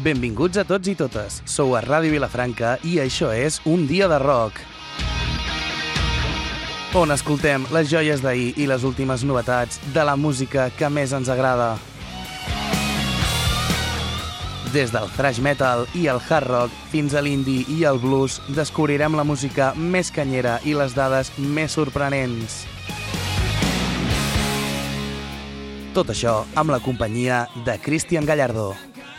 Benvinguts a tots i totes. Sou a Ràdio Vilafranca i això és Un dia de rock, on escoltem les joies d'ahir i les últimes novetats de la música que més ens agrada. Des del thrash metal i el hard rock fins a l'indie i el blues, descobrirem la música més canyera i les dades més sorprenents. Tot això amb la companyia de Cristian Gallardo.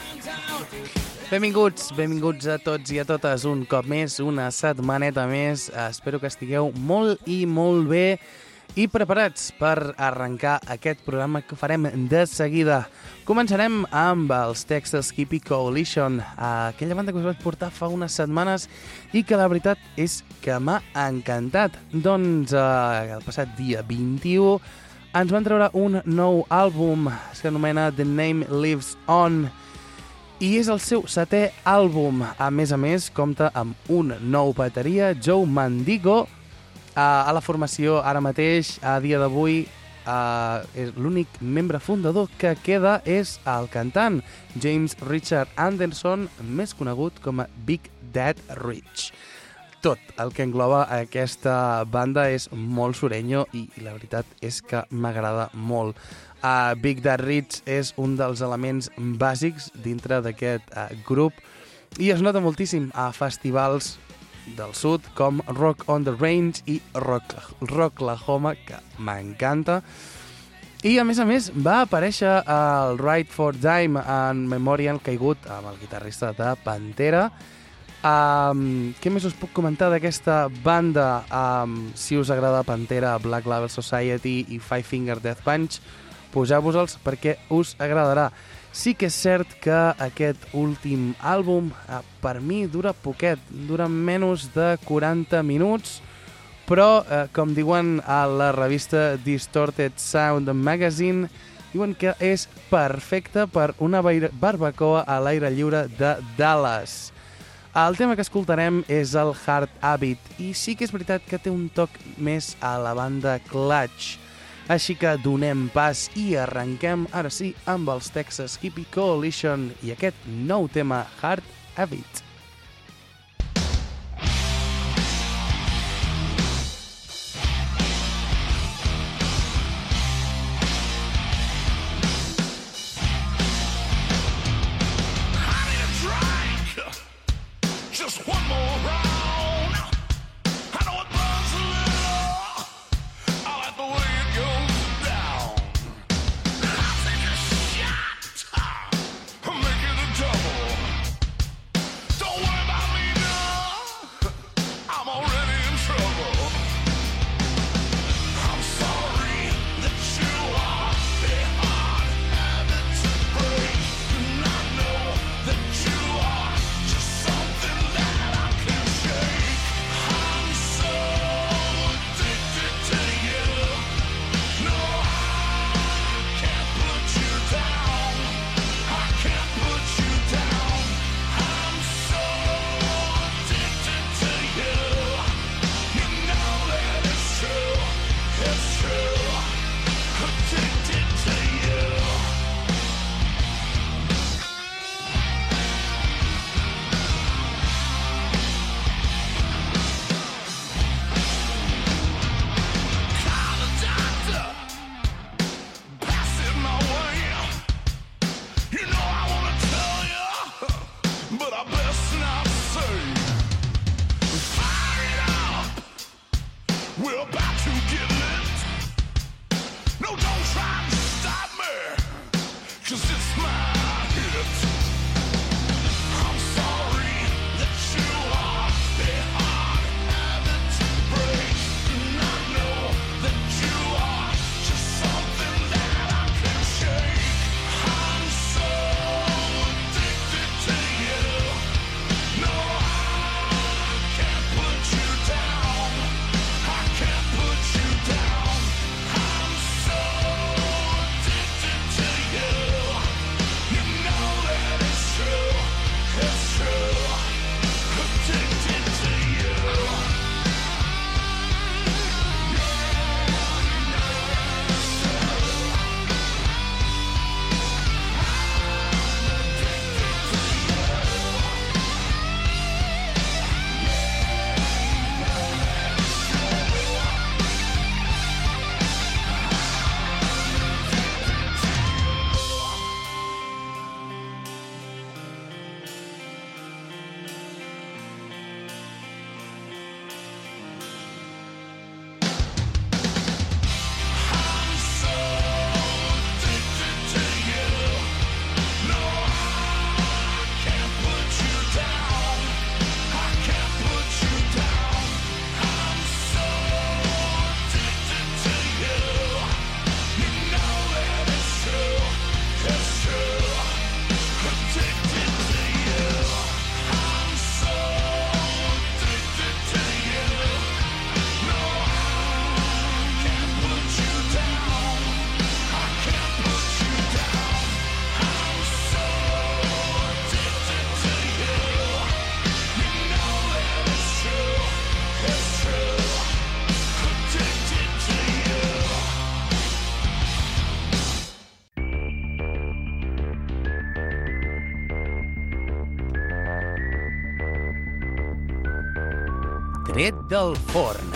Benvinguts a tots i a totes un cop més, una setmaneta més. Espero que estigueu molt i molt bé i preparats per arrencar aquest programa que farem de seguida. Començarem amb els Texas Hippie Coalition, aquella banda que us vaig portar fa unes setmanes i que la veritat és que m'ha encantat. Doncs el passat dia 21 ens van treure un nou àlbum que s'anomena The Name Lives On i és el seu 7è àlbum. A més, compta amb un nou bateria, Joe Mandigo. A la formació ara mateix, a dia d'avui, l'únic membre fundador que queda és el cantant James Richard Anderson, més conegut com a Big Dad Rich. Tot el que engloba aquesta banda és molt sureño i la veritat és que m'agrada molt. Big Dad Rich és un dels elements bàsics dintre d'aquest grup i es nota moltíssim a festivals del sud com Rock on the Range i Rocklahoma, que m'encanta. I a més va aparèixer el Ride for Dime en Memorial caigut amb el guitarrista de Pantera. Què més us puc comentar d'aquesta banda? Si us agrada Pantera, Black Label Society i Five Finger Death Punch, poseu-vos-els perquè us agradarà. Sí que és cert que aquest últim àlbum per mi dura poquet, dura menys de 40 minuts, però com diuen a la revista Distorted Sound Magazine, diuen que és perfecte per una barbacoa a l'aire lliure de Dallas. El tema que escoltarem és el Hard Habit i sí que és veritat que té un toc més a la banda Clutch. Així que donem pas i arrenquem, ara sí, amb els Texas Hippie Coalition i aquest nou tema, Hard Habit. Double. tret del forn.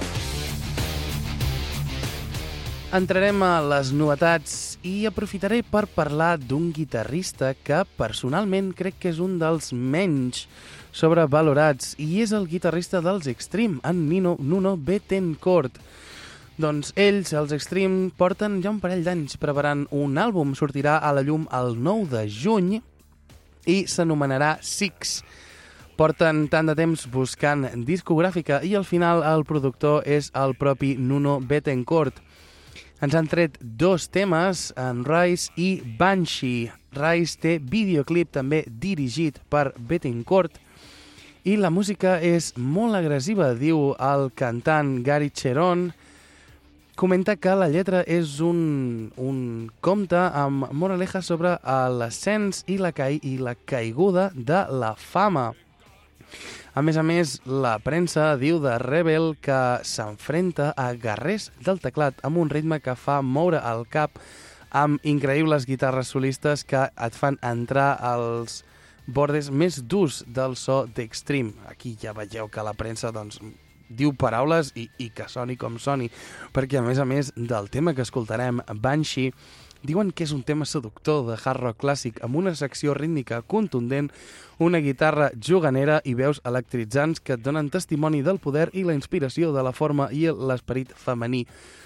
Entrarem a les novetats i aprofitaré per parlar d'un guitarrista que personalment crec que és un dels menys sobrevalorats i és el guitarrista dels Extreme, en Nuno Bettencourt. Doncs ells, els Extreme, porten ja un parell d'anys preparant un àlbum, sortirà a la llum el 9 de juny i s'anomenarà Six. Porten tant de temps buscant discogràfica i al final el productor és el propi Nuno Bettencourt. Ens han tret 2 temes, en Rise i Banshee. Rise té videoclip també dirigit per Bettencourt i la música és molt agressiva, diu el cantant Gary Cherone. Comenta que la lletra és un conte amb moraleja sobre l'ascens i la caiguda de la fama. A més, la premsa diu de Rebel que s'enfrenta a guerrers del teclat amb un ritme que fa moure el cap amb increïbles guitarres solistes que et fan entrar als bordes més durs del so d'Extreme. Aquí ja veieu que la premsa diu paraules i que soni com soni, perquè a més del tema que escoltarem, Banshee, diuen que és un tema seductor de hard rock clàssic amb una secció rítmica contundent, una guitarra juganera i veus electritzants que et donen testimoni del poder i la inspiració de la forma i l'esperit femení.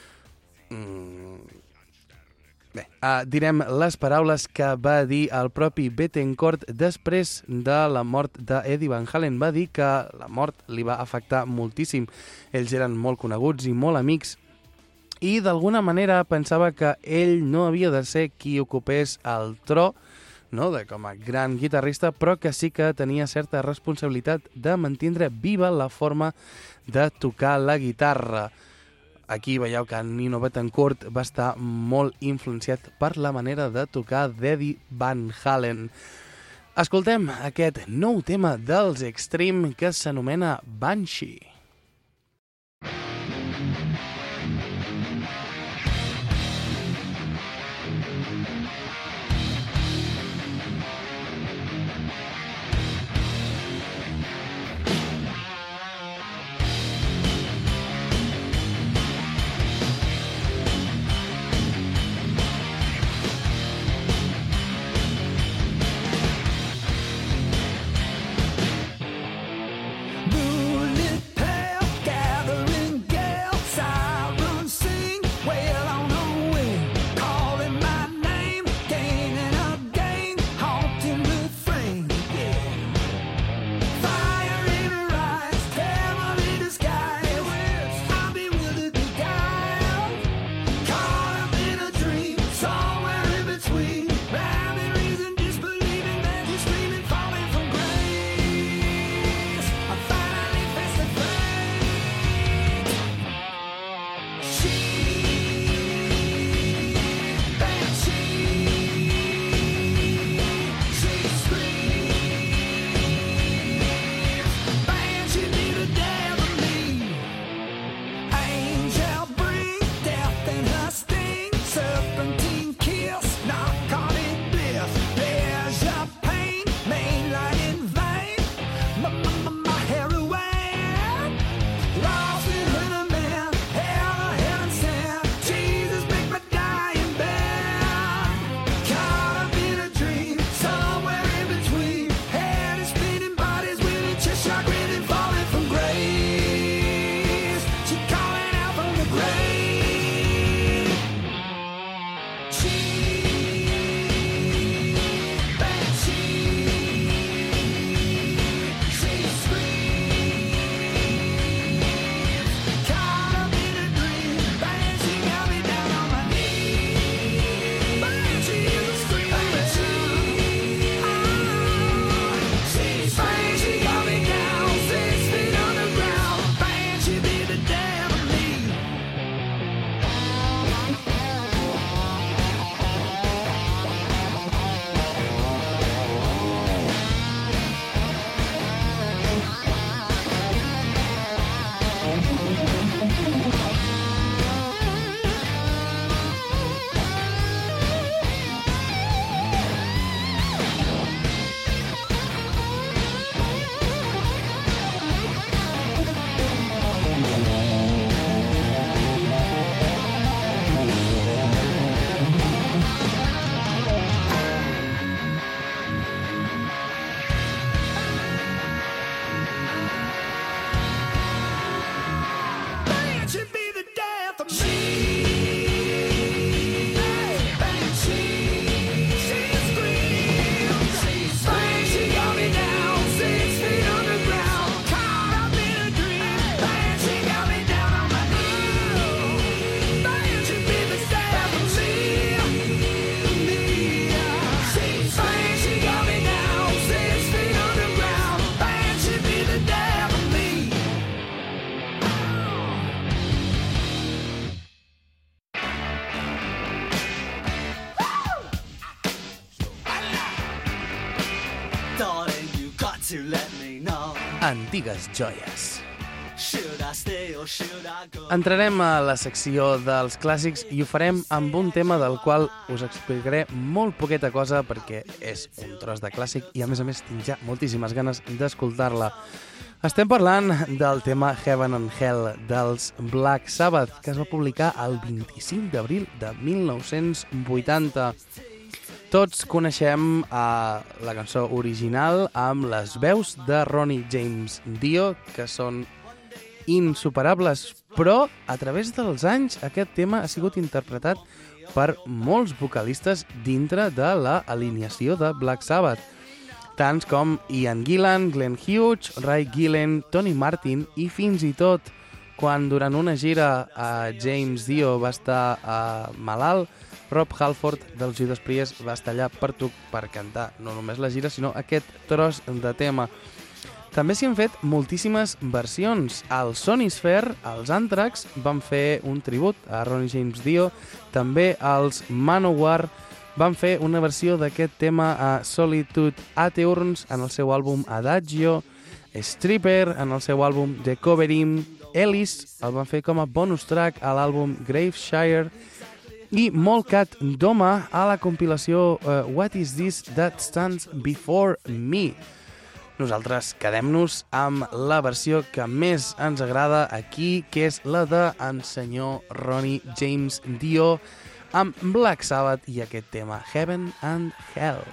Direm les paraules que va dir el propi Bettencourt després de la mort d'Eddie Van Halen. Va dir que la mort li va afectar moltíssim. Ells eren molt coneguts i molt amics i d'alguna manera pensava que ell no havia de ser qui ocupés el tro, no?, com a gran guitarrista, però que sí que tenia certa responsabilitat de mantindre viva la forma de tocar la guitarra. Aquí veieu que Nuno Bettencourt va estar molt influenciat per la manera de tocar d'Eddie Van Halen. Escoltem aquest nou tema dels Extreme que s'anomena Banshee. Moonlit Antigues joies. Entrarem a la secció dels clàssics i ho farem amb un tema del qual us explicaré molt poqueta cosa perquè és un tros de clàssic i a més tinc ja moltíssimes ganes d'escoltar-la. Estem parlant del tema Heaven and Hell dels Black Sabbath, que es va publicar el 25 d'abril de 1980. Tots coneixem la cançó original amb les veus de Ronnie James Dio, que són insuperables, però a través dels anys aquest tema ha sigut interpretat per molts vocalistes dintre de l'alineació de Black Sabbath, tants com Ian Gillan, Glenn Hughes, Ray Gillen, Tony Martin i fins i tot quan durant una gira James Dio va estar malalt, Rob Halford dels Judas Priest va estar allà per cantar no només la gira sinó aquest tros de tema. També s'hi han fet moltíssimes versions. Al Sonisphere, els Anthrax van fer un tribut a Ronnie James Dio. També els Manowar van fer una versió d'aquest tema a Solitude Atheurns en el seu àlbum Adagio, Stripper en el seu àlbum The Coverim, Ellis el van fer com a bonus track a l'àlbum Graveshire i Molcat Doma a la compilació What Is This That Stands Before Me. Nosaltres quedem-nos amb la versió que més ens agrada aquí, que és la d'en senyor Ronnie James Dio amb Black Sabbath i aquest tema Heaven and Hell.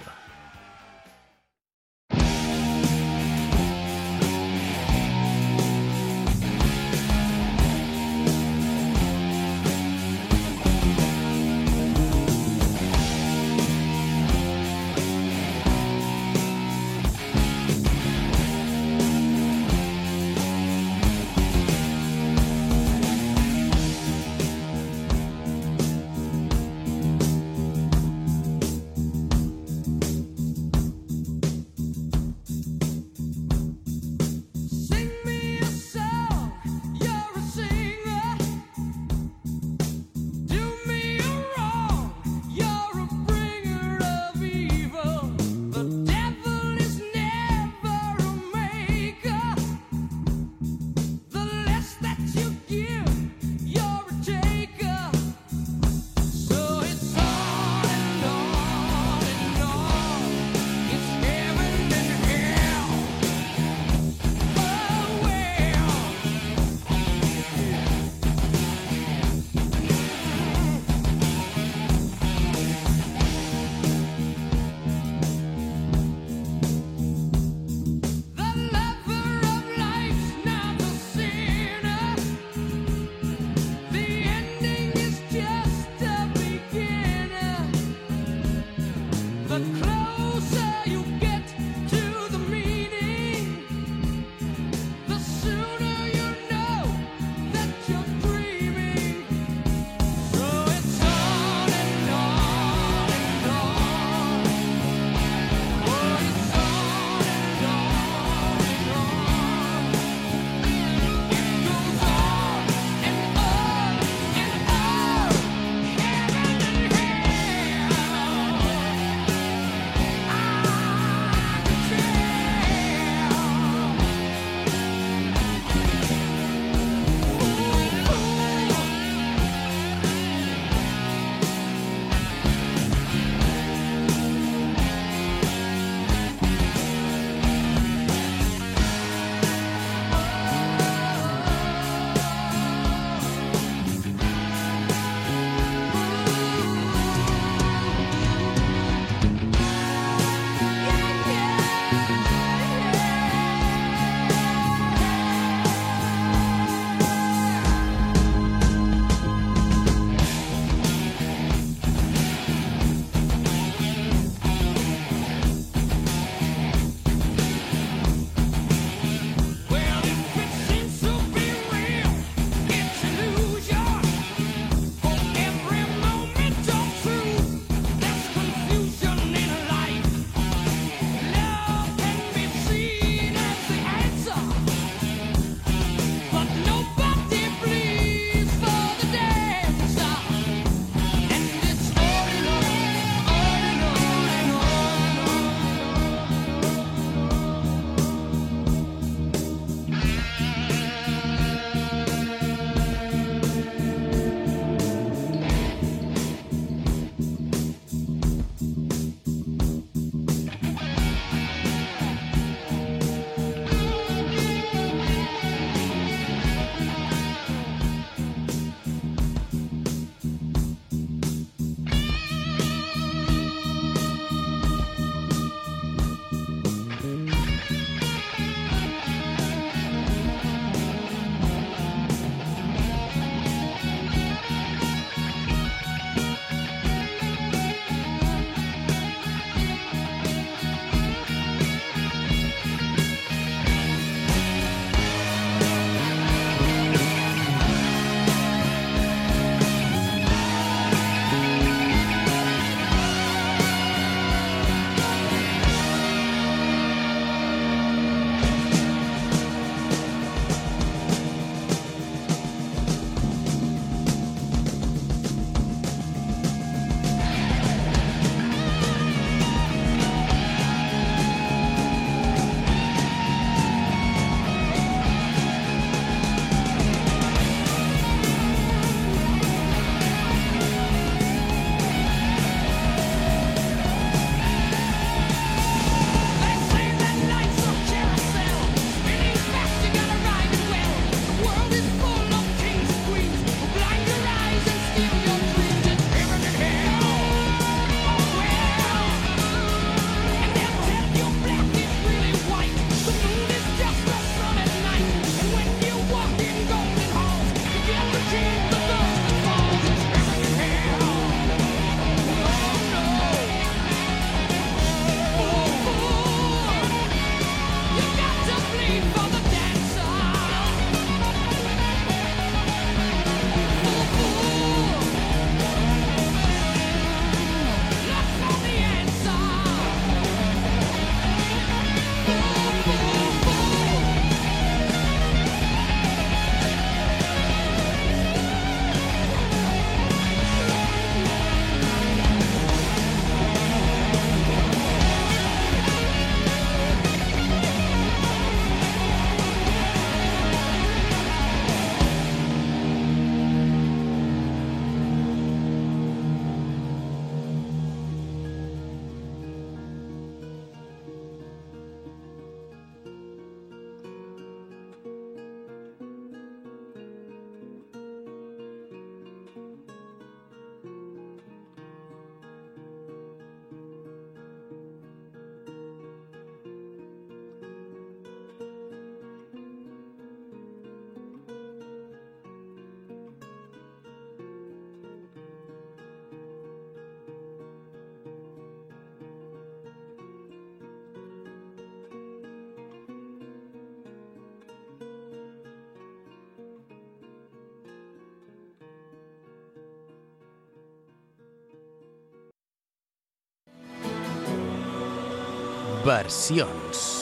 versions.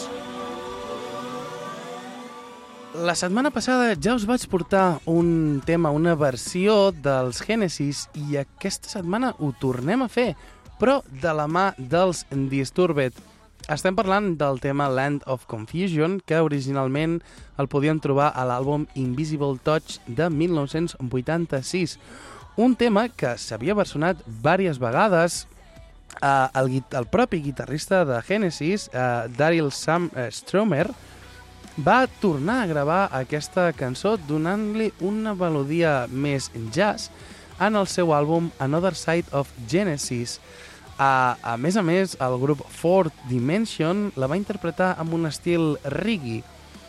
La setmana passada ja us vaig portar un tema, una versió dels Genesis, i aquesta setmana ho tornem a fer, però de la mà dels Disturbed. Estem parlant del tema Land of Confusion, que originalment el podíem trobar a l'àlbum Invisible Touch de 1986. Un tema que s'havia versionat diverses vegades. El propi guitarrista de Genesis, Daryl Stromer, va tornar a gravar aquesta cançó donant-li una melodia més jazz en el seu àlbum Another Side of Genesis. A més, el grup Fourth Dimension la va interpretar amb un estil reggae.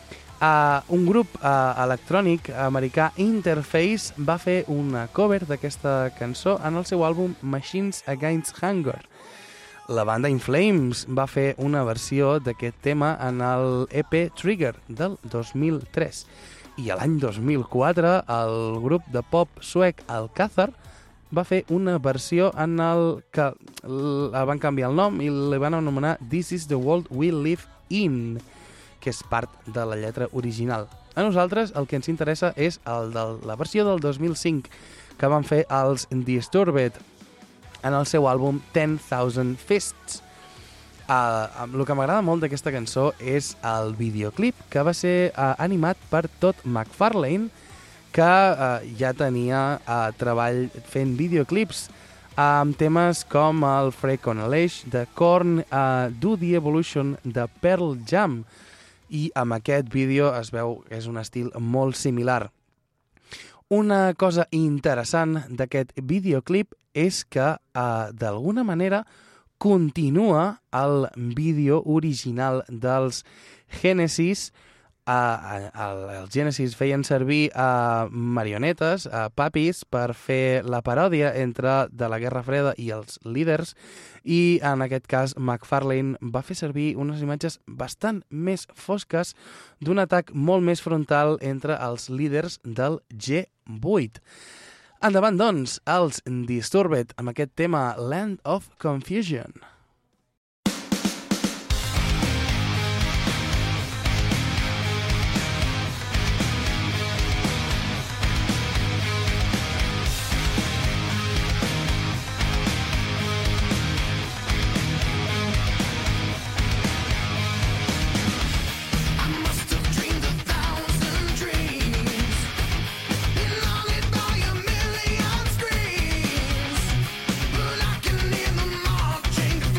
Un grup electrònic americà, Interface, va fer una cover d'aquesta cançó en el seu àlbum Machines Against Hunger. La banda In Flames va fer una versió d'aquest tema en el EP Trigger del 2003. I l'any 2004 el grup de pop suec Alcázar va fer una versió en el que van canviar el nom i li van anomenar This is the World We Live In, que és part de la lletra original. A nosaltres el que ens interessa és la versió del 2005 que van fer els Disturbed en el seu àlbum 10,000 Fists. El que m'agrada molt d'aquesta cançó és el videoclip, que va ser animat per Todd McFarlane, que ja tenia treball fent videoclips amb temes com el Freak on a Leash de Korn, Do the Evolution de Pearl Jam, i amb aquest vídeo es veu que és un estil molt similar. Una cosa interessant d'aquest videoclip és que, d'alguna manera, continua el vídeo original dels Genesis. Els Genesis feien servir marionetes, papis, per fer la paròdia de la Guerra Freda i els líders, i en aquest cas McFarlane va fer servir unes imatges bastant més fosques d'un atac molt més frontal entre els líders del G8. Endavant, doncs, els Disturbed amb aquest tema Land of Confusion. Change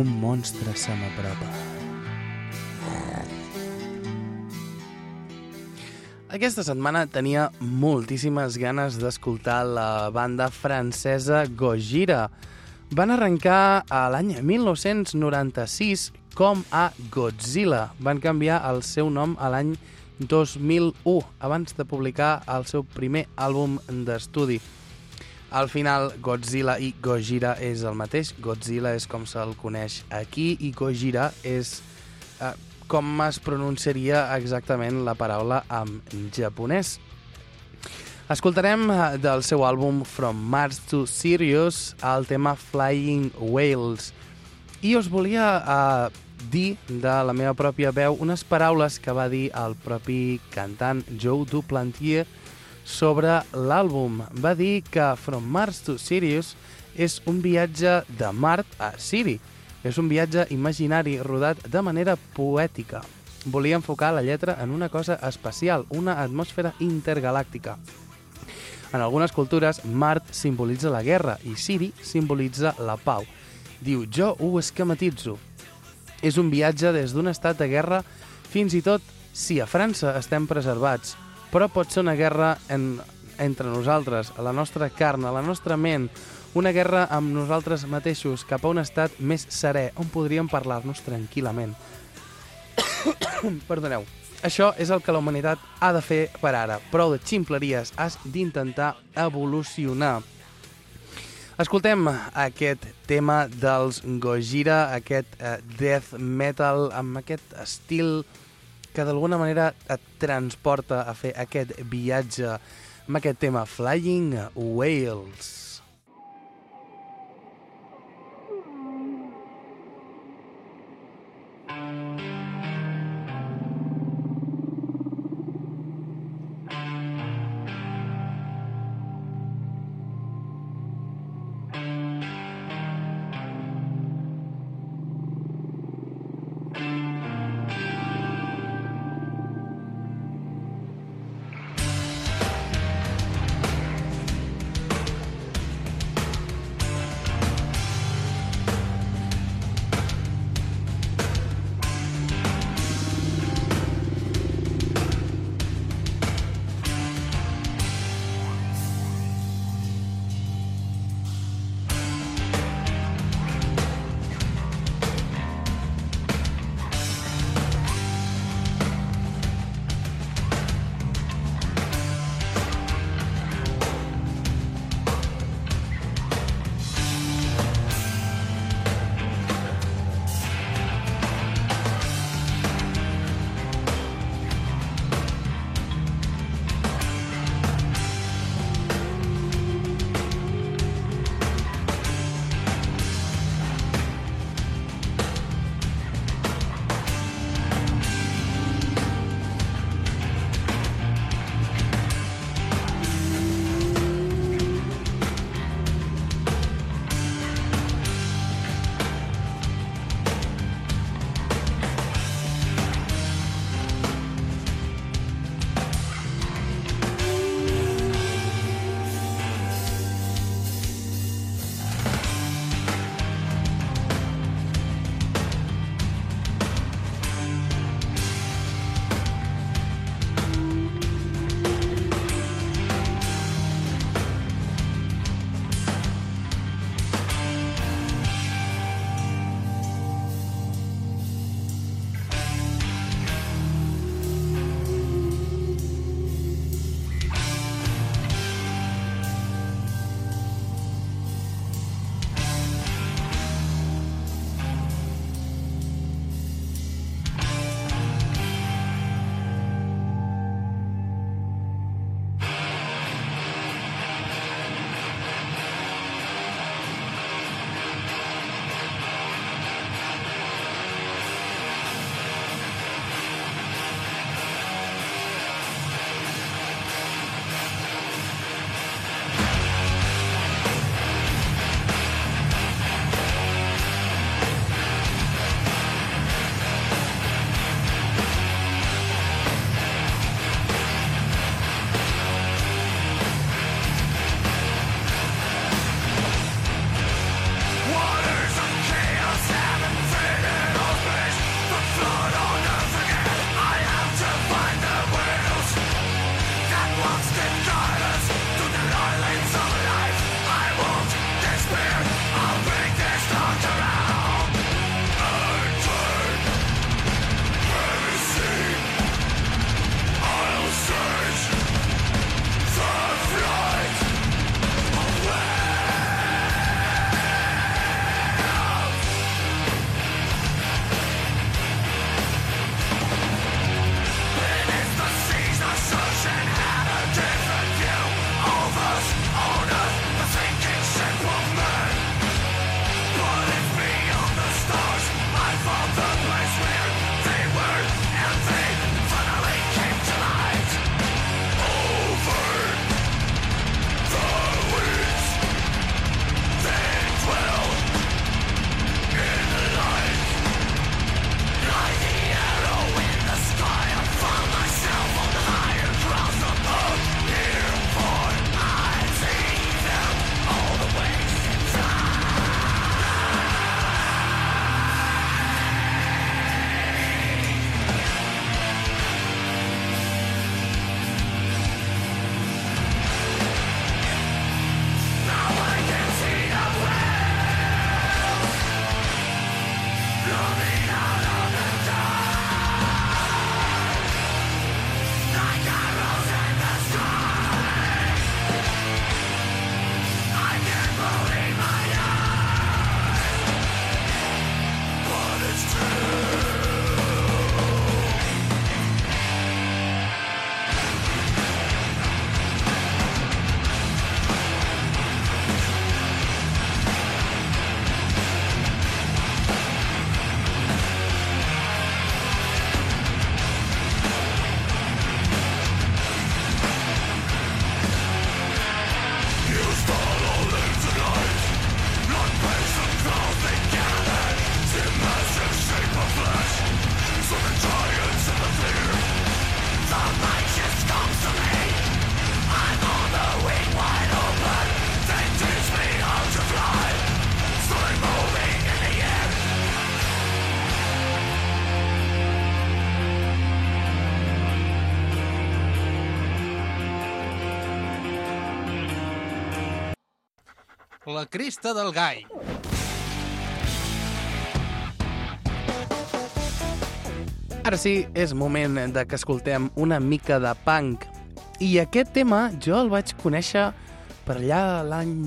un monstre se m'apropa. Aquesta setmana tenia moltíssimes ganes d'escoltar la banda francesa Gojira. Van arrencar a l'any 1996 com a Godzilla. Van canviar el seu nom a l'any 2001, abans de publicar el seu primer àlbum d'estudi. Al final, Godzilla i Gojira és el mateix. Godzilla és com se'l coneix aquí i Gojira és com es pronunciaria exactament la paraula en japonès. Escoltarem del seu àlbum From Mars to Sirius el tema Flying Whales. I us volia dir de la meva pròpia veu unes paraules que va dir el propi cantant Joe Duplantier sobre l'àlbum. Va dir que From Mars to Sirius és un viatge de Mart a Siri. És un viatge imaginari rodat de manera poètica. Volia enfocar la lletra en una cosa especial, una atmosfera intergalàctica. En algunes cultures, Mart simbolitza la guerra i Siri simbolitza la pau. Diu, jo ho esquematitzo. És un viatge des d'un estat de guerra fins i tot si a França estem preservats, però pot ser una guerra entre nosaltres, a la nostra carn, a la nostra ment, una guerra amb nosaltres mateixos cap a un estat més serè, on podríem parlar-nos tranquil·lament. Perdoneu. Això és el que la humanitat ha de fer per ara. Prou de ximpleries, has d'intentar evolucionar. Escoltem aquest tema dels Gojira, aquest death metal, amb aquest estil que d'alguna manera et transporta a fer aquest viatge amb aquest tema Flying Whales. La cresta del gall. Ara sí, és moment de que escoltem una mica de punk. I aquest tema jo el vaig conèixer per allà l'any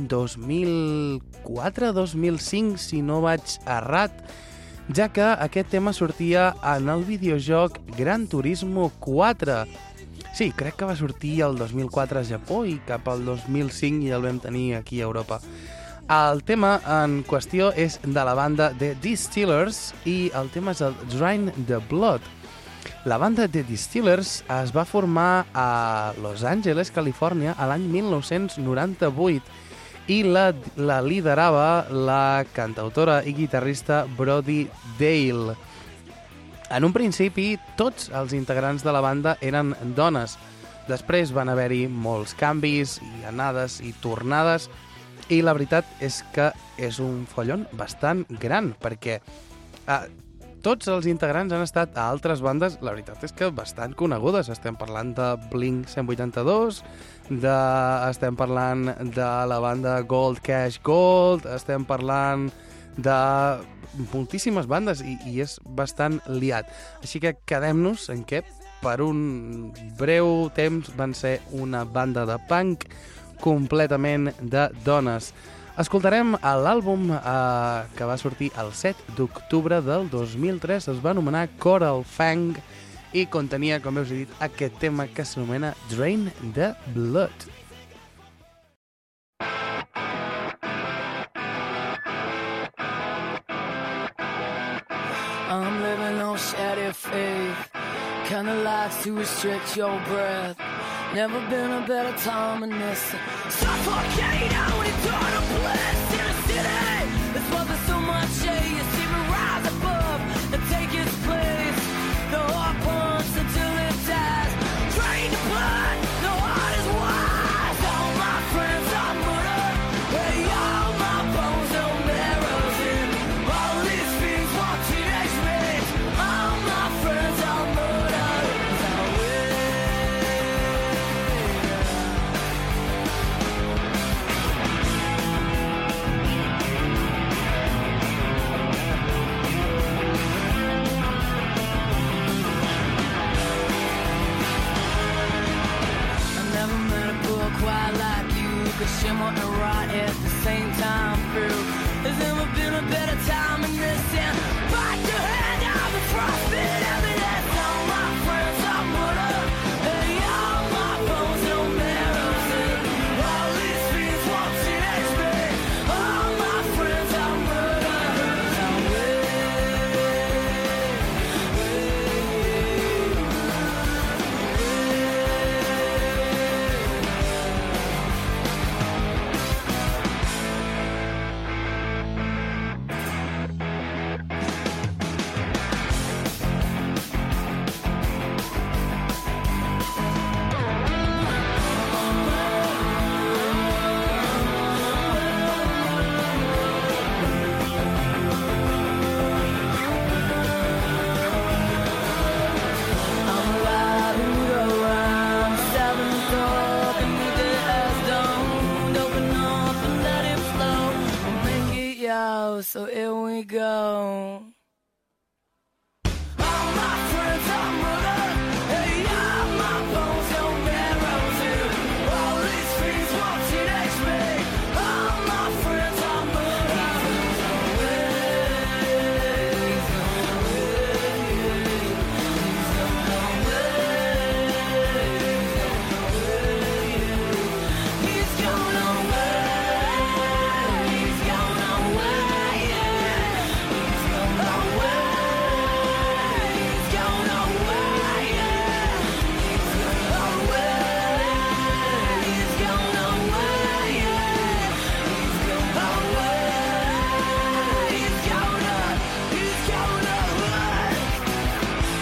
2004-2005, si no vaig errat, ja que aquest tema sortia en el videojoc Gran Turismo 4. Sí, crec que va sortir el 2004 a Japó i cap al 2005 ja el vam tenir aquí a Europa. El tema en qüestió és de la banda The Distillers i el tema és el Drain the Blood. La banda The Distillers es va formar a Los Angeles, Califòrnia, a l'any 1998 i la liderava la cantautora i guitarrista Brody Dalle. En un principi, tots els integrants de la banda eren dones. Després van haver-hi molts canvis i anades i tornades i la veritat és que és un follon bastant gran perquè tots els integrants han estat a altres bandes, la veritat és que bastant conegudes. Estem parlant de Blink-182, estem parlant de la banda Gold Cash Gold, estem parlant de moltíssimes bandes i és bastant liat. Així que quedem-nos en què per un breu temps van ser una banda de punk completament de dones. Escoltarem l'àlbum que va sortir el 7 d'octubre del 2003, es va anomenar Coral Fang i contenia, com us he dit, aquest tema que s'anomena Drain the Blood. I'm living on shattered faith, kinda likes to restrict your breath. Never been a better time than this. Suffocate out into the bliss in a city. It's worth so much shade. You see me rise above and take its place. The heart pumps until it dies. Drain the blood, the heart is wise. All my friends are murdered. Hey, all my bones don't marrows in. All these fiends want teenage mates. All my friends are murdered. Quite like you could shimmer and rot at the same time through. There's never been a better time in this town. Bite your hand out the frostbit evidence. All my friends are murdered. Hey, all my bones no marrows in. All these fiends want teenage me. All my friends are murdered. So here we go. All my friends are murdered. Hey, all my bones don't marrows in. All these fiends want teenage me. All my friends are murdered. He's gone away. He's gone away. He's gone away. He's gone away. He's gone away. He's gone away. He's gone away. He's gone away.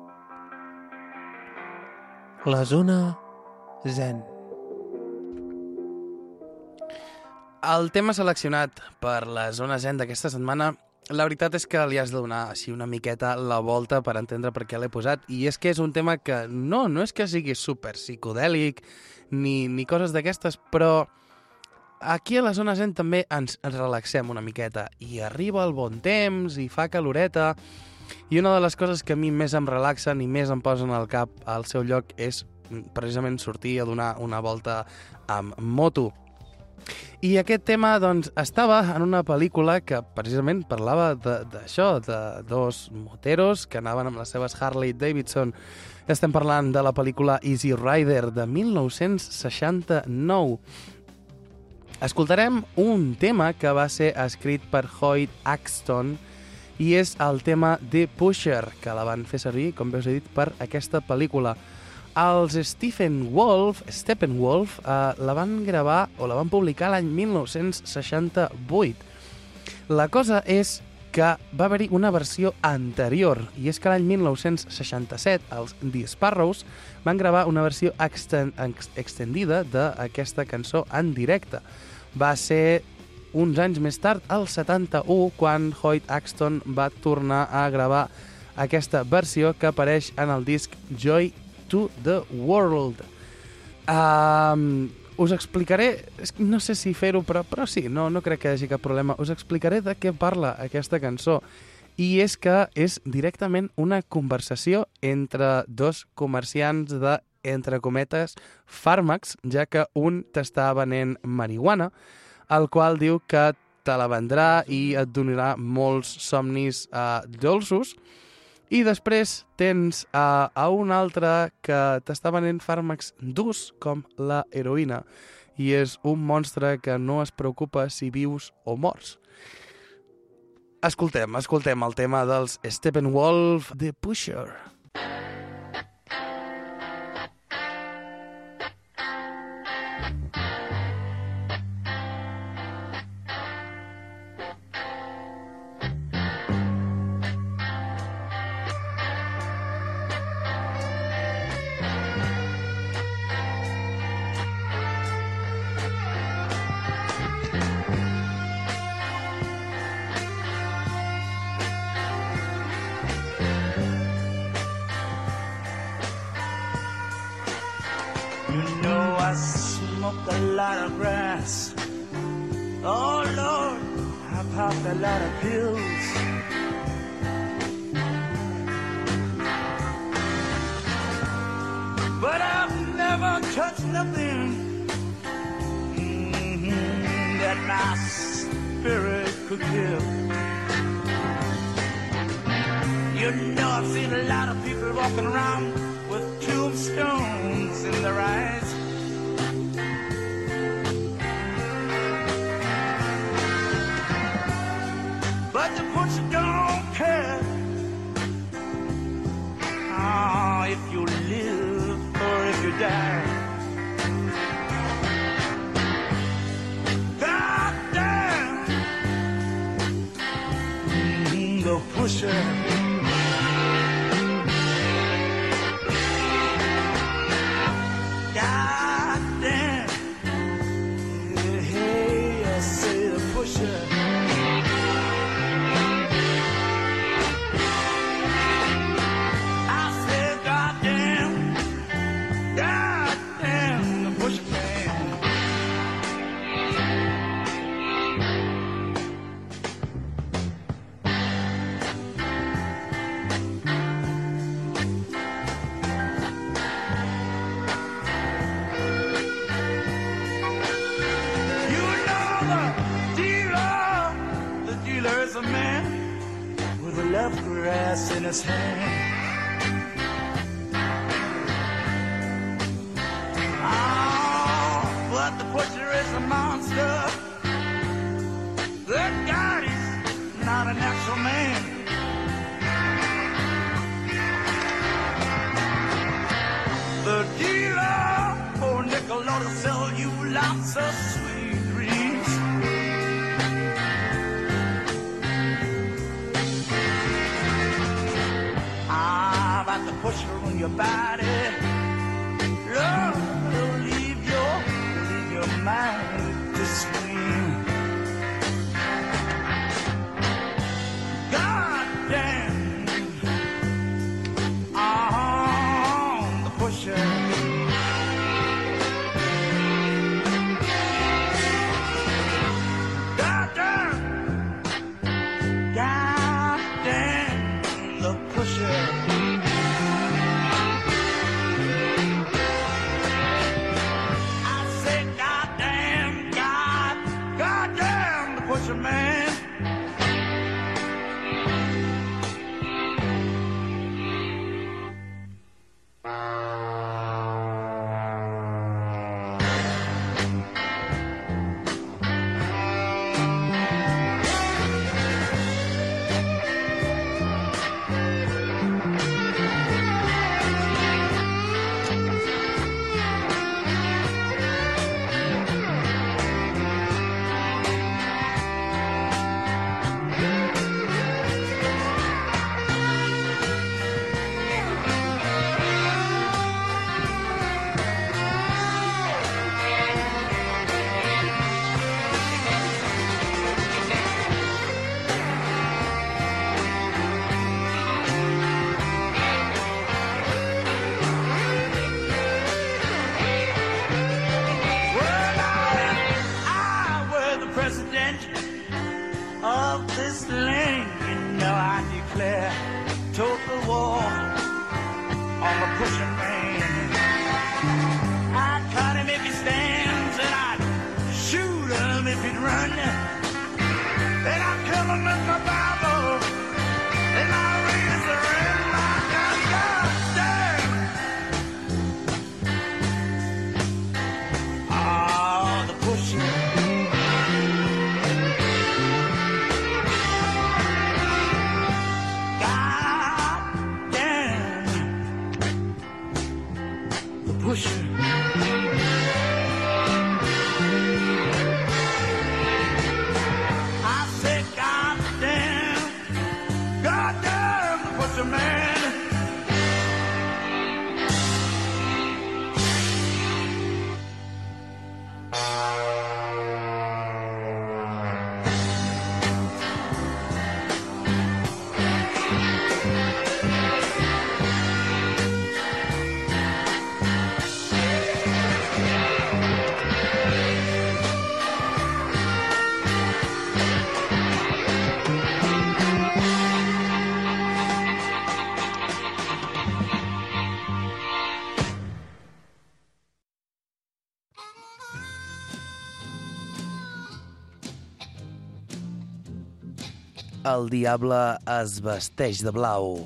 La zona zen. El tema seleccionat per la Zona Zen d'aquesta setmana, la veritat és que li has de donar així una miqueta la volta per entendre per què l'he posat, i és que és un tema que no és que sigui super psicodèlic ni coses d'aquestes, però aquí a la Zona Zen també ens relaxem una miqueta i arriba el bon temps i fa caloreta, i una de les coses que a mi més em relaxen i més em posen al cap al seu lloc és precisament sortir a donar una volta amb moto. I aquest tema, doncs, estava en una pel·lícula que precisament parlava d'això, de dos moteros que anaven amb les seves Harley Davidson. Estem parlant de la pel·lícula Easy Rider de 1969. Escoltarem un tema que va ser escrit per Hoyt Axton i és el tema The Pusher, que la van fer servir, com bé us he dit, per aquesta pel·lícula. Els Steppenwolf la van gravar o la van publicar l'any 1968. La cosa és que va haver-hi una versió anterior, i és que l'any 1967 els The Sparrows van gravar una versió extendida d'aquesta cançó en directe. Va ser uns anys més tard, el 71, quan Hoyt Axton va tornar a gravar aquesta versió que apareix en el disc Joy to the World. Us explicaré, no sé si fer-ho, però sí, no crec que hi hagi cap problema. Us explicaré de què parla aquesta cançó. I és que és directament una conversació entre dos comerciants de, entre cometes, fàrmacs, ja que un t'està venent marihuana, el qual diu que te la vendrà i et donarà molts somnis dolços. I després tens a un altre que t'està venent fàrmacs durs com la heroïna i és un monstre que no es preocupa si vius o mors. Escoltem el tema dels Steppenwolf, The Pusher. Smoked a lot of grass. Oh Lord, I popped a lot of pills. But I've never touched nothing that my spirit could kill. You know, I've seen a lot of people walking around with tombstones in their eyes. But the pusher don't care if you live or if you die. God damn, the pusher. God damn, hey, I say the pusher. A man with a left grass in his hand. But the pusher is a monster. That God is not a natural man. The dealer, oh nickel, ought to sell you lots of sweet dreams. About the pusher on your body, love will leave your mind to scream. pusher. I said, goddamn, goddamn the pusher man. Of this land, you know I declare total war on the pushing man. I'd cut him if he stands, and I'd shoot him if he'd run. Then I'd kill him with my Bible, and my razor and my gun. Ah, the pushing. Pusher. I said, goddamn the pusher man. El diable es vesteix de blau.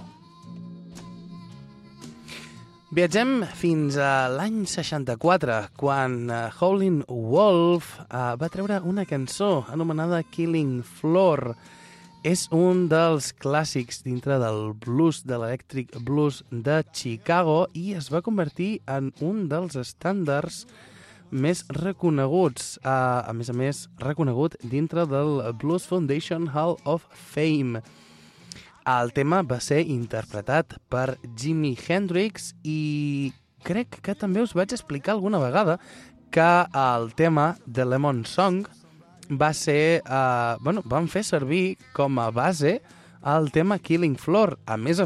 Viatgem fins a l'any 64, quan Howlin' Wolf va treure una cançó anomenada Killing Floor. És un dels clàssics dintre del blues, de l'electric blues de Chicago, i es va convertir en un dels estàndards més reconeguts, a més, reconegut dintre del Blues Foundation Hall of Fame. El tema va ser interpretat per Jimi Hendrix i crec que també us vaig explicar alguna vegada que el tema de Lemon Song va ser... van fer servir com a base el tema Killing Floor. A més,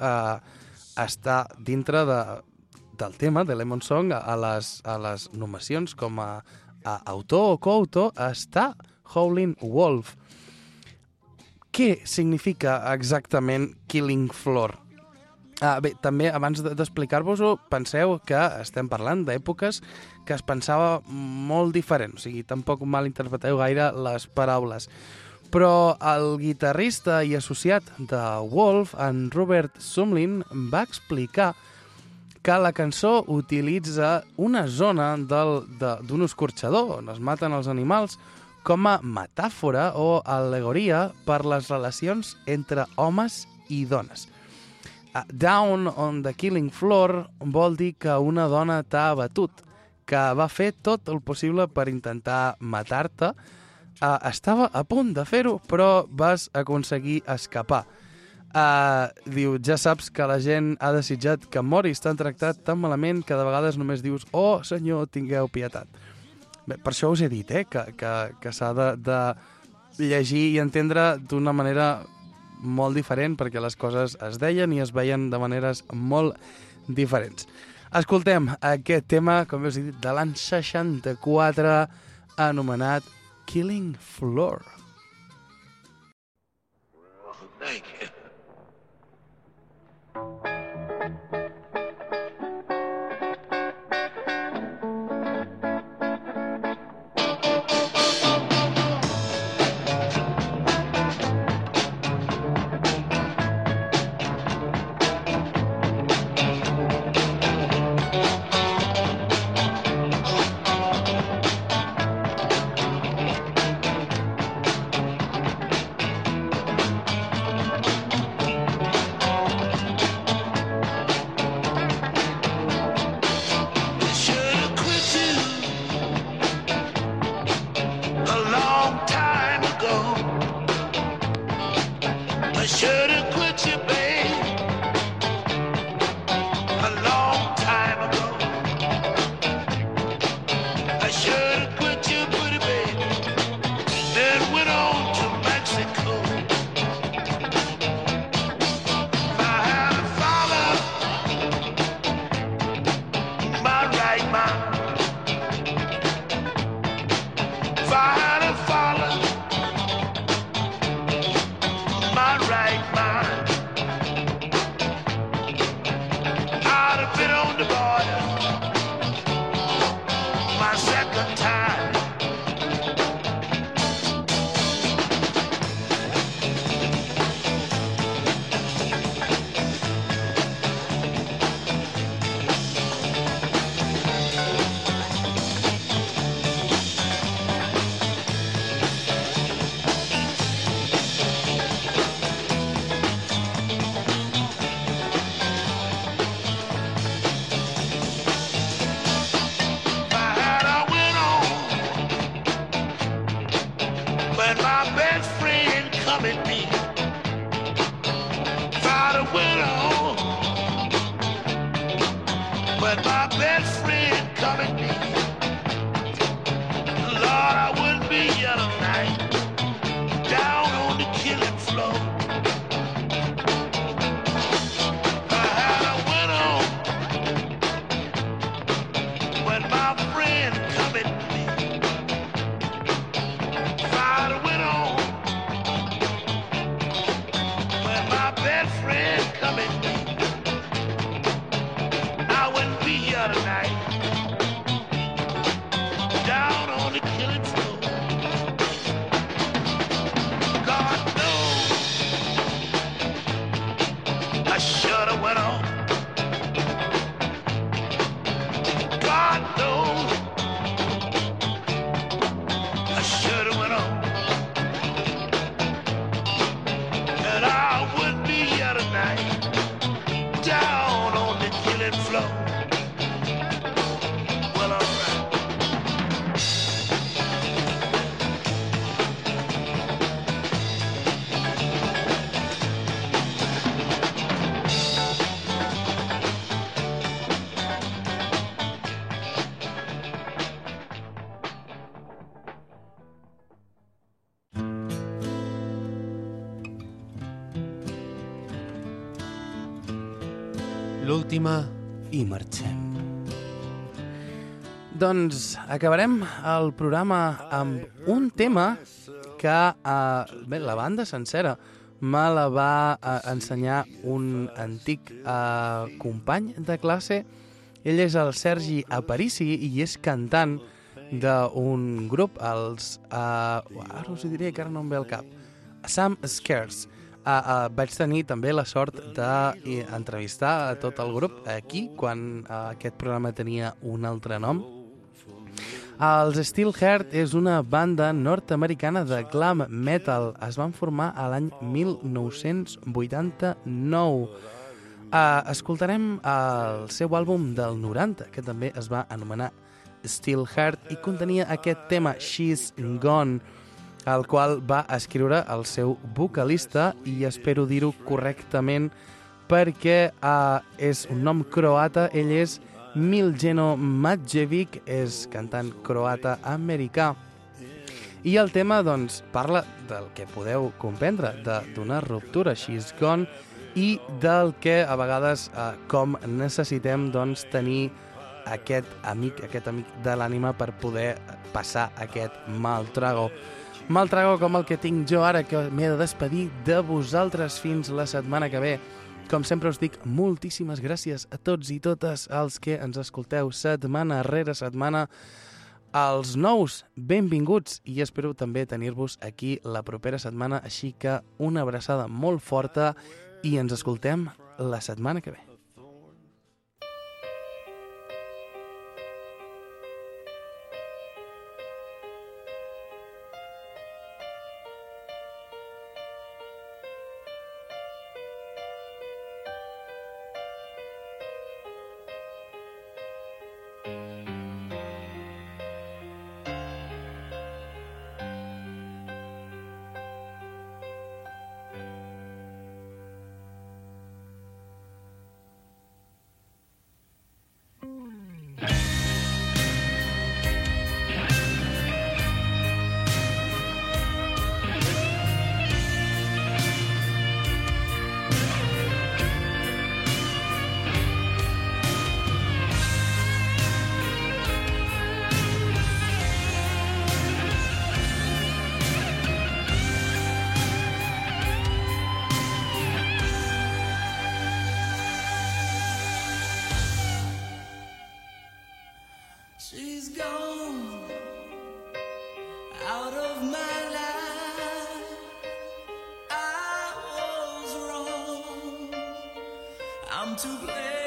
està dintre del tema de Lemon Song a les nominacions com a autor o coautor està Howlin' Wolf. Què significa exactament Killing Floor? Bé, també abans d'explicar-vos-ho, penseu que estem parlant d'èpoques que es pensava molt diferent, o sigui, tampoc malinterpreteu gaire les paraules. Però el guitarrista i associat de Wolf, en Robert Sumlin, va explicar que la cançó utilitza una zona d'un escorxador on es maten els animals com a metàfora o al·legoria per les relacions entre homes i dones. Down on the Killing Floor vol dir que una dona t'ha abatut, que va fer tot el possible per intentar matar-te. Estava a punt de fer-ho, però vas aconseguir escapar. Diu, ja saps que la gent ha desitjat que moris, t'han tractat tan malament que de vegades només dius, oh senyor, tingueu pietat. Bé, per això us he dit que s'ha de llegir i entendre d'una manera molt diferent, perquè les coses es deien i es veien de maneres molt diferents. Escoltem aquest tema, com us he dit, de l'any 64, anomenat Killing Floor. Thank you. went on, but my best friend come at me. Lord, I wouldn't be here tonight, down on the killing floor. I had a went on, but my friend come at me. If I'd have went on, but my best friend come at me, I wouldn't be here tonight, down on the killing floor. God knows I should have went on. God knows I should have went on, and I wouldn't be here tonight, down on the killing floor. Well, all right. L'última i marxem. Doncs acabarem el programa amb un tema que bé, la banda sencera me la va ensenyar un antic company de classe. Ell és el Sergi Aparici i és cantant d'un grup, els... ara us ho diré, que ara no em ve al cap. Some Scares. Vaig tenir també la sort d'entrevistar a tot el grup aquí, quan aquest programa tenia un altre nom. Els Steelheart és una banda nord-americana de glam metal. Es van formar a l'any 1989. Escoltarem el seu àlbum del 90, que també es va anomenar Steelheart, i contenia aquest tema, She's Gone, el qual va escriure el seu vocalista, i espero dir-ho correctament perquè és un nom croata. Ell és Miljeno Madjevic, és cantant croata-americà. I el tema, doncs, parla del que podeu comprendre, d'una ruptura, She's Gone, i del que a vegades com necessitem, doncs, tenir aquest amic de l'ànima per poder passar aquest mal trago. Mal trago com el que tinc jo ara, que m'he de despedir de vosaltres fins la setmana que ve. Com sempre us dic, moltíssimes gràcies a tots i totes els que ens escolteu setmana rere setmana. Els nous, benvinguts, i espero també tenir-vos aquí la propera setmana, així que una abraçada molt forta i ens escoltem la setmana que ve. She's gone out of my life. I was wrong. I'm to blame.